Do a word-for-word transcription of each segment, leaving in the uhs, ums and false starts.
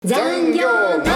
残業ナウ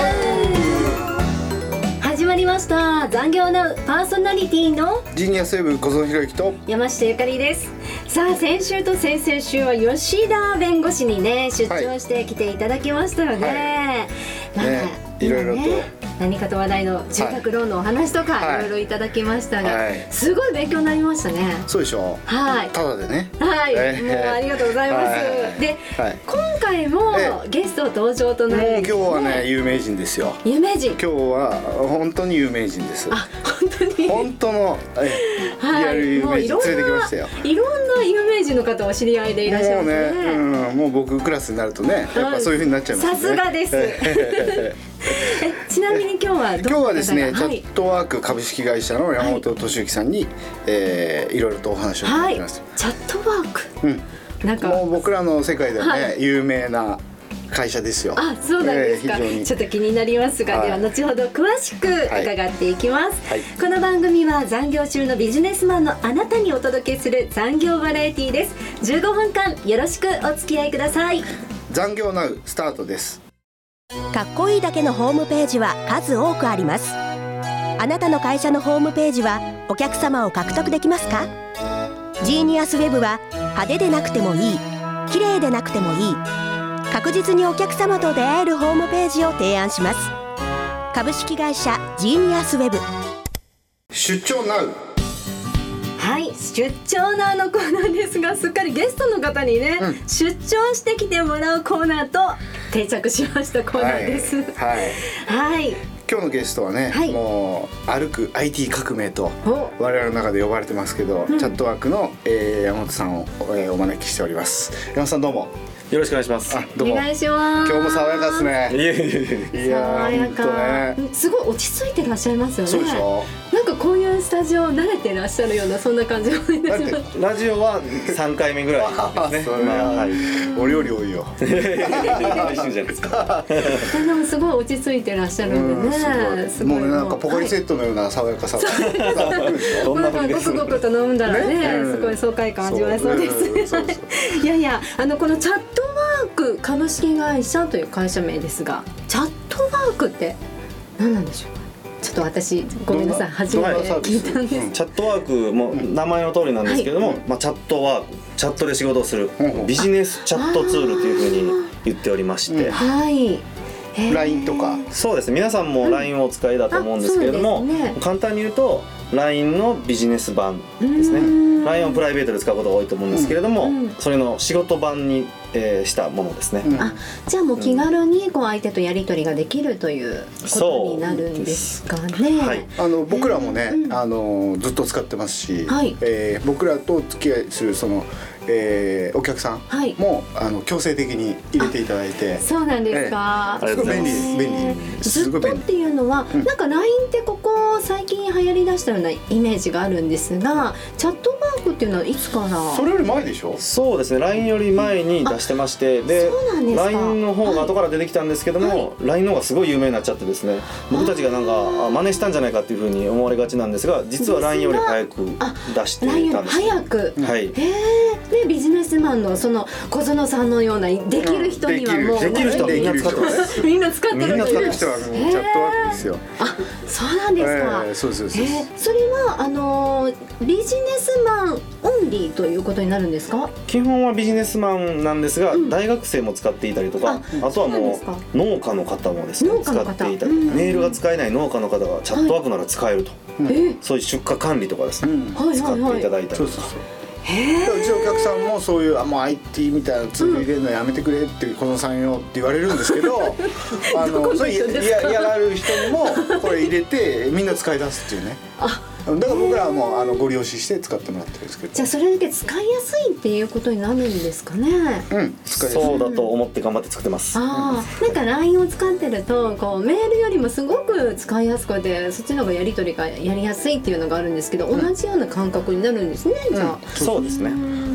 始まりました。残業ナウパーソナリティのジーニアスウェブ小園博之と山下ゆかりです。さあ先週と先々週は吉田弁護士にね出張してきていただきましたよね。はい、 ねいろいろと、ね、 何かと話題の住宅ローンのお話とか、はい、いろいろいただきましたが、はい、すごい勉強になりましたね。 そうでしょう。はい。ただでね。 はい。えー、もうありがとうございます。はい、で、はい、今回もゲスト登場となる、ね。 もう今日はね有名人ですよ。 有名人。 今日は本当に有名人です。 あ、本当に。 本当の、えーはい、リアル有名人連れてきましたよ。 いろんな有名人の方お知り合いでいらっしゃいますね。 もうね、うん、もう僕クラスになるとね、やっぱそういう風になっちゃいますね。 さすがです。えちなみに今日はど今日はですね、 はい、 チャットワーク株式会社の山本俊之さんに、はいえー、いろいろとお話を伺ってます、 はい、チャットワーク、うん、 なんかもう僕らの世界ではね、はい、有名な会社ですよ。 あ、そうなんですか、えー、ちょっと気になりますが、はい、では後ほど詳しく伺っていきます、はいはい、この番組は残業中のビジネスマンのあなたにお届けする残業バラエティです。じゅうごふんかんよろしくお付き合いください。 残業ナウスタートです。 かっこいいだけのホームページは数多くあります。あなたの会社のホームページはお客様を獲得できますか？ジーニアスウェブは派手でなくてもいい、綺麗でなくてもいい、確実にお客様と出会えるホームページを提案します。株式会社ジーニアスウェブ。 出張ナウ。 はい、出張ナウのコーナーですが、すっかりゲストの方にね、うん、出張してきてもらうコーナーと定着しましたコーナーです。はい、 はいはい、今日のゲストはね、はい、もう歩く アイティー 革命と我々の中で呼ばれてますけど、うん、チャットワークの、えー、山本さんを、えー、お招きしております。山本さんどうもよろしくお願いします。 あ、どうもお願いします。 今日も爽やかですね。 いやいやいやいや爽やか、ね、すごい落ち着いてらっしゃいますよね。 そうでしょ。 なんかこういうスタジオ慣れてらっしゃるようなそんな感じがいたします。 ラジオはさんかいめぐらいですね。 まあ、はい、お料理多いよ。 一緒じゃないですか。 でもすごい落ち着いてらっしゃるんでね。 うん、すごいもうねなんかポカリセットのような爽やかさ。 こんなごくごくと飲んだらね、ねうん、すごい爽快感味わえそうです。いやいや、あのこのチャットワーク株式会社という会社名ですが、チャットワークって何なんでしょうか。ちょっと私ごめんなさい、初めて聞いたんです。 チャットワークも名前の通りなんですけども、はい、まあ、チャットワーク、チャットで仕事をする、うん、ビジネスチャットツールというふうに言っておりまして、うん、 はい、 ライン とかそうですね、皆さんも ライン をお使いだと思うんですけれども、うんね、簡単に言うと ライン のビジネス版ですね。 ライン をプライベートで使うことが多いと思うんですけれども、うん、それの仕事版に、えー、したものですね、うん、 あ、じゃあもう気軽にこう相手とやり取りができるということになるんですかね。 はい、あの僕らもね、うん、あのずっと使ってますし、はい、えー、僕らとお付き合いするそのえー、お客さんも、はい、あの強制的に入れていただいて。 そうなんですか、 えー、すごい便利便利ずっとっていうのは、うん、なんか ライン ってここ最近流行りだしたようなイメージがあるんですが、チャットワークっていうのはいつから？ それより前でしょ。 そうですね、 ライン より前に出してまして、で ライン の方が後から出てきたんですけども、はい、ライン の方がすごい有名になっちゃってですね、僕たちがなんか真似したんじゃないかっていうふうに思われがちなんですが、実は ライン より早く出していたんです。 早く、 はい、 へー、でビジネスマンのその小園さんのようなできる人にはもう、 できる人はみんな使ってます。 みんな使ってる。 みんな使ってる人はもうチャットワークですよ。 あ、そうなんですか。 えー、そうですそうです。 えー、それはあのビジネスマンオンリーということになるんですか？ 基本はビジネスマンなんですが、うん、大学生も使っていたりとか、あ, あとはもう農家の方もですね使っていたり、うん、メールが使えない農家の方がチャットワークなら使えると、はい、そういう出荷管理とかですね、うん、使っていただいたりとか。 うちのお客さんもそういうあもう アイティー みたいなツール入れるのやめてくれってこのさんよって言われるんですけどあのそれやがる人にもこれ入れてみんな使い出すっていうね。あ、だから僕らはもうあのご利用しして使ってもらってるんですけど。 じゃあそれだけ使いやすいっていうことになるんですかね。 うん、使いやすい。 そうだと思って頑張って作ってます。 ああ、なんか ライン を使ってるとこうメールよりもすごく使いやすくて、そっちの方がやり取りがやりやすいっていうのがあるんですけど、うん、同じような感覚になるんですね。じゃあ、 うん、そうですね。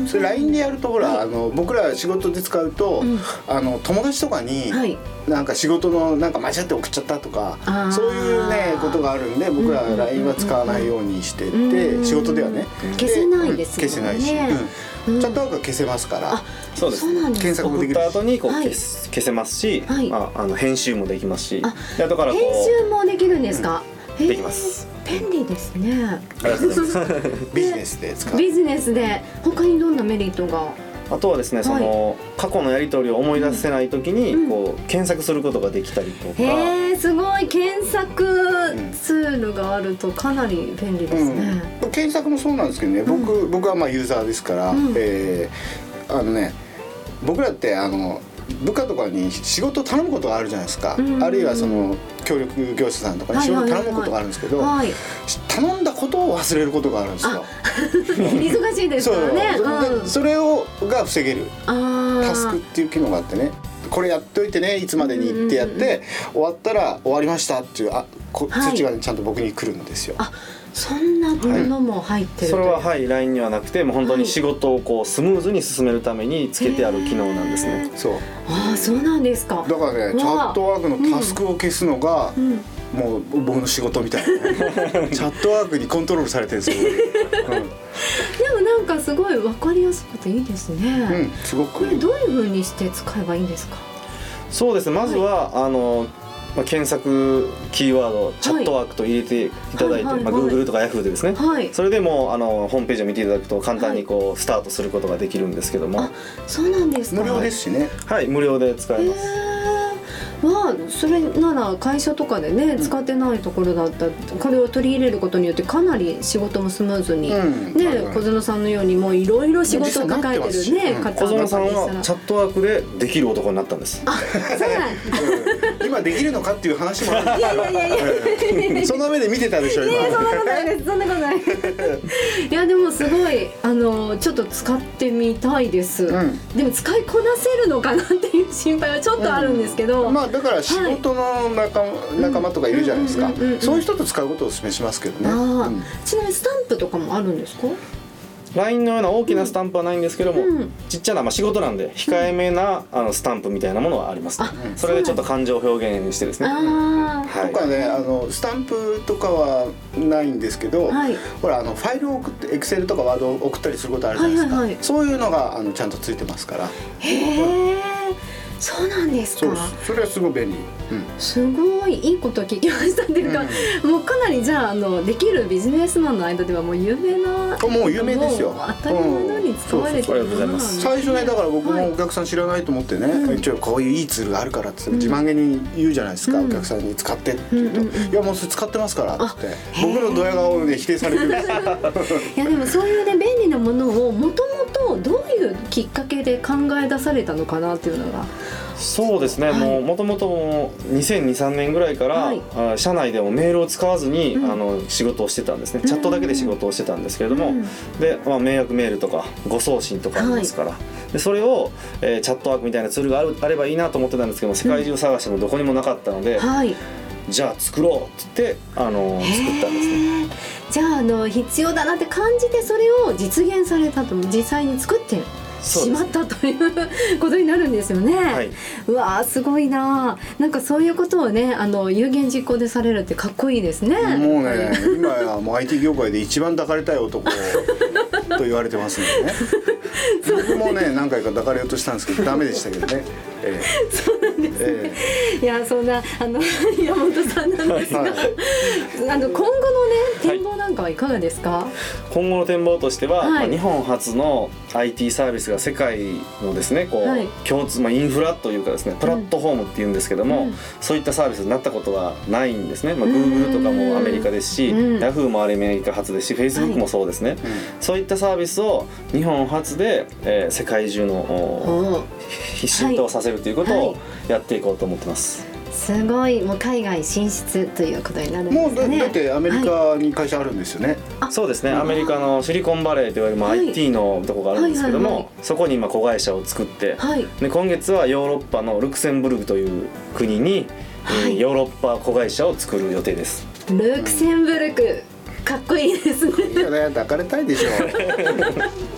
それ ライン でやるとほら、はい、あの僕ら仕事で使うと、うん、あの友達とかに、はい、なんか仕事のなんか間違って送っちゃったとかそういうねことがあるんで僕ら ライン は使わないようにしてて、うん、仕事ではね消せないですもんね。 消せないし、うん、チャットワークは消せますから、あ、 そうです。 検索もできるし、 送った後にこう、はい、消, 消せますし、はい、まあ、あの編集もできますし、あ、だからこう編集もできるんですか？ うん、できます。 便利ですね。 ありがとうございます。 ビジネスで使う。 ビジネスで他にどんなメリットが？ あとはですね、その、はい、過去のやり取りを思い出せないときに、うん、こう検索することができたりとか。 へー、すごい検索ツールがあるとかなり便利ですね。 うん、検索もそうなんですけどね、僕、うん、僕はまあユーザーですから、うん、えー、あのね、僕らってあの部下とかに仕事を頼むことがあるじゃないですか、うんうんうん、あるいはその協力業者さんとかに仕事を頼むことがあるんですけど、はいはいはい、頼んだことを忘れることがあるんですよ。 忙しいですからね。 そう、うん、それをが防げるタスクっていう機能があってね、これやっといてね、いつまでにってやって、うんうんうん、終わったら終わりましたっていうあこ、はい、通知がちゃんと僕に来るんですよ。あ、 そんなものも入ってる、 はい、それははい ライン にはなくて、もう本当に仕事をこうスムーズに進めるためにつけてある機能なんですね。 そう。 ああ、そうなんですか。 だからね、チャットワークのタスクを消すのが、うんうん、もう僕の仕事みたいな、ね、チャットワークにコントロールされてるんですよ。うん、 でもなんかすごい分かりやすくていいですね。 うん、すごくいい。 これどういう風にして使えばいいんですか？ そうですね、まずは、はい、あのまあ、検索キーワードチャットワークと入れていただいて、はいはいはい、まあ、Google とか Yahoo でですね、はい、それでもあのホームページを見ていただくと簡単にこう、はい、スタートすることができるんですけども。 あ、そうなんですか。 無料ですしね。 はい、無料で使えます。 まあ、それなら会社とかでね、使ってないところだったらこれを取り入れることによってかなり仕事もスムーズに、うん、ね、小園さんのようにもういろいろ仕事を抱えてるね、 うん、小園さんはチャットワークでできる男になったんです。 あ、そうなんうん、今できるのかっていう話もある。 いやいやいやいやその目で見てたでしょ今。 いや、そんなことないです、そんなことないいや、でもすごいあのちょっと使ってみたいです、うん、でも使いこなせるのかなっていう心配はちょっとあるんですけど、 うん、まあだから仕事の仲、はい、仲間とかいるじゃないですか、そういう人と使うことをお勧めしますけどね。あ、 うん、ちなみにスタンプとかもあるんですか？ ライン のような大きなスタンプはないんですけども、うん、ちっちゃな、まあ、仕事なんで控えめな、うん、あのスタンプみたいなものはあります、ね、うん、それでちょっと感情表現してですね、 あ、 はい、とかね、あのスタンプとかはないんですけど、はい、ほらあのファイルを送って Excel とかワードを送ったりすることあるじゃないですか、はいはいはい、そういうのがあのちゃんとついてますから。 へえ、そうなんですか。 そうです、それはすごい便利、うん、 すごいいいことを聞きましたっていうか、うん、もうかなりじゃあ、あのできるビジネスマンの間ではもう有名な、 もう有名ですよ、 当たり前のように使われてるものなんですね。 最初ね、だから僕もお客さん知らないと思ってね、はい、一応こういういいツールがあるからって自慢げに言うじゃないですか、うん、お客さんに使ってって言うと、うんうんうん、いやもうそれ使ってますからって僕のドヤ顔で否定されるんですよいやでもそういうね、便利なものをもともとどういうきっかけで考え出されたのかなっていうのが。 そうですね、はい、もうもともとにせんに、さんねんぐらいから、はい、あ社内でもメールを使わずに、うん、あの仕事をしてたんですね。チャットだけで仕事をしてたんですけれども、うん、で、まあ、迷惑メールとか誤送信とかありますから、はい、でそれを、えー、チャットワークみたいなツールがあるあればいいなと思ってたんですけども、世界中探してもどこにもなかったので、うん、はい、じゃあ作ろうって言ってあの作ったんですね。 じゃあ、あの必要だなって感じてそれを実現されたと、実際に作ってしまったということになるんですよね、はい、うわー、すごいな。なんかそういうことをね、あの有言実行でされるってかっこいいですね。 もうね、今やもう アイティー 業界で一番抱かれたい男と言われてますんでね僕もね何回か抱かれようとしたんですけどダメでしたけどね、えー、そうなんですね、えー、いや、そんなあの山本さんなんですが、はい、あの今後のね展望なんかはいかがですか？はい、 今後の展望としては、はい、まあ、日本初の アイティー サービスが世界のですね、こう、はい、共通、まあ、インフラというかですね、プラットフォームっていうんですけども、うん、そういったサービスになったことはないんですね。まあ、Google とかもアメリカですし、うん、Yahoo もアメリカ初ですし、Facebook もそうですね、はい、そういったサービスを日本初で、えー、世界中の浸透させるということをやっていこうと思ってます。はい、 すごい、もう海外進出ということになるんですね。 もう だ, だってアメリカに会社あるんですよね。 はい、そうですね、アメリカのシリコンバレーといわれる、まあ、はい、アイティー のとこがあるんですけども、はいはいはい、そこに今子会社を作って、はい、で今月はヨーロッパのルクセンブルクという国に、はい、ヨーロッパ子会社を作る予定です。 ルクセンブルク、うん、かっこいいですね。 いいよね、抱かれたいでしょ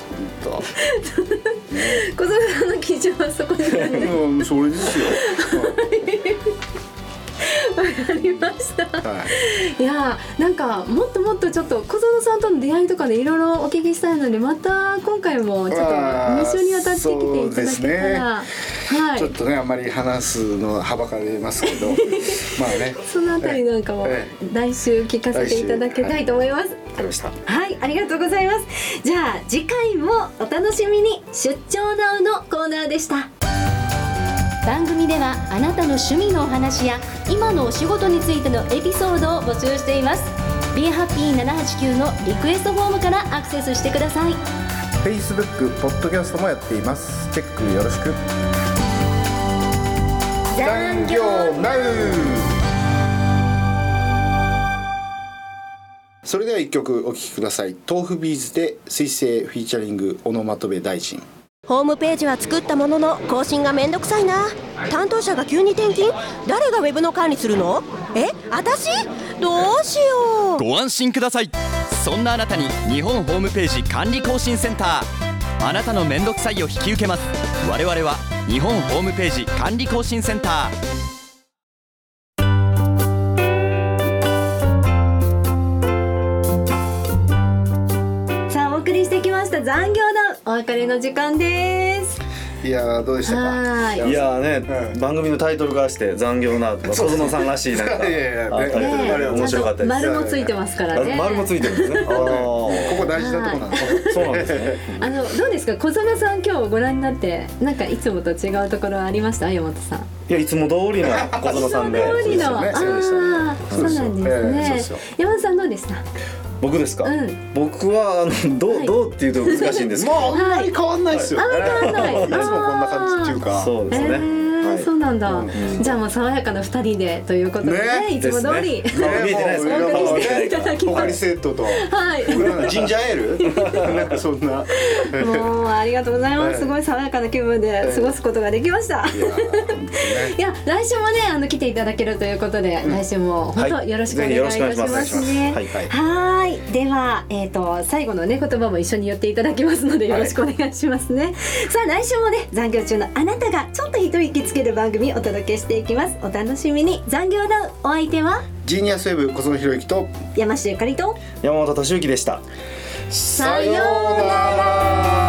と小園さんの基準はそこにある。 うん、それですよ。 わかりました。 はい。 いやー、なんかもっともっとちょっと小園さんとの出会いとかでいろいろお聞きしたいので、また今回もちょっとに週にわたってきていただけたら、はい、 ちょっとね、あんまり話すのはばかれますけどまあね、 そのあたりなんかも来週聞かせていただきたいと思います。 わかりました。 はい、ありがとうございます。じゃあ次回もお楽しみに。出張ナウのコーナーでした。番組ではあなたの趣味のお話や今のお仕事についてのエピソードを募集しています。 ビーハッピーななはちきゅう のリクエストフォームからアクセスしてください。 Facebook、ポッドキャストもやっています。チェックよろしく。残業ナウ。それでは一曲お聴きください。豆腐ビーズで水星フィーチャリングオノマトペ大臣。 ホームページは作ったものの更新がめんどくさいな。担当者が急に転勤。誰がウェブの管理するの？え、私？どうしよう。 ご安心ください。そんなあなたに日本ホームページ管理更新センター。あなたのめんどくさいを引き受けます。我々は日本ホームページ管理更新センター。 残業だ、お別れの時間です。 いやー、どうでしたか。 いやーね、うん、番組のタイトルからして残業なとか小園さんらしいなんかいやいや、ね、タイトル、ね、あれ面白かったです。 丸もついてますからね。 丸もついてるんですね。あここ大事なとこなんです。 そうなんですね。 あのどうですか、小園さん、今日ご覧になってなんかいつもと違うところありました？山本さん。 いや、いつも通りの小園さんで。 いつも通りの、ああ、そうなんですね。山本さんどうでした？ 僕ですか、 うん、 僕はあのどう、はい、どうっていうと難しいんですけどもうあんまり変わんないですよ、 はい、あんまり変わんない。 いつもこんな感じっていうか。 そうですね、えーはい、そうなんだ、うん、じゃあもう爽やかなふたりでということでね、いつも通り、ね、 顔見えてないですか？ お送りしていただきます。 ポカリセットと、 はい、 ジンジャーエールなんかそんなもうありがとうございます、すごい爽やかな気分で過ごすことができました。いや、いや来週もね、あの来ていただけるということで、うん、来週も本当よろしくお願いいたしますね。はい、はい、では、えーと、最後のね言葉も一緒に言っていただきますのでよろしくお願いしますね。はい、さあ来週もね、残業中のあなたがちょっと一息つける番組お届けしていきます。お楽しみに。残業ダウン、お相手はジーニアスウェブ小園博之と山下ゆかりと山本俊之でした。 さようなら。